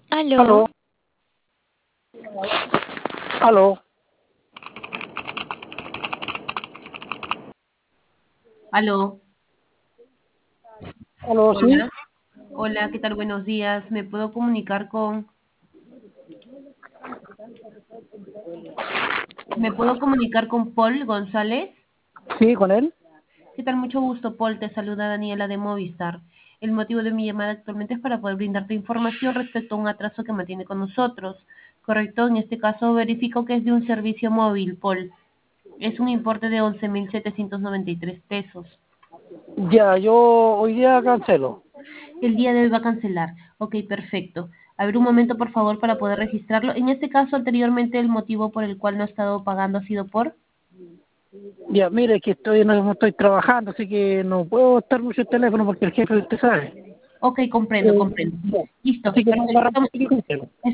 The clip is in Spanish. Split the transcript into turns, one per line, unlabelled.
Aló,
Aló, aló,
aló,
aló, sí,
hola, hola, ¿qué tal? Buenos días. ¿Me puedo comunicar con Paul González?
sí, con él.
¿Qué tal? Mucho gusto, Paul. Te saluda Daniela de Movistar. El motivo de mi llamada actualmente es para poder brindarte información respecto a un atraso que mantiene con nosotros. Correcto, en este caso verifico que es de un servicio móvil, Paul. Es un importe de 11.793 pesos.
Ya, yo hoy día cancelo.
El día de hoy va a cancelar. Ok, perfecto. A ver un momento, por favor, para poder registrarlo. En este caso, anteriormente, el motivo por el cual no ha estado pagando ha sido por...
Ya, mire que no estoy trabajando, así que no puedo estar mucho el teléfono porque el jefe, usted sabe.
Ok, comprendo, comprendo.
Ya,
Listo,
así que no,
perfecto.
para repetir, cancelo.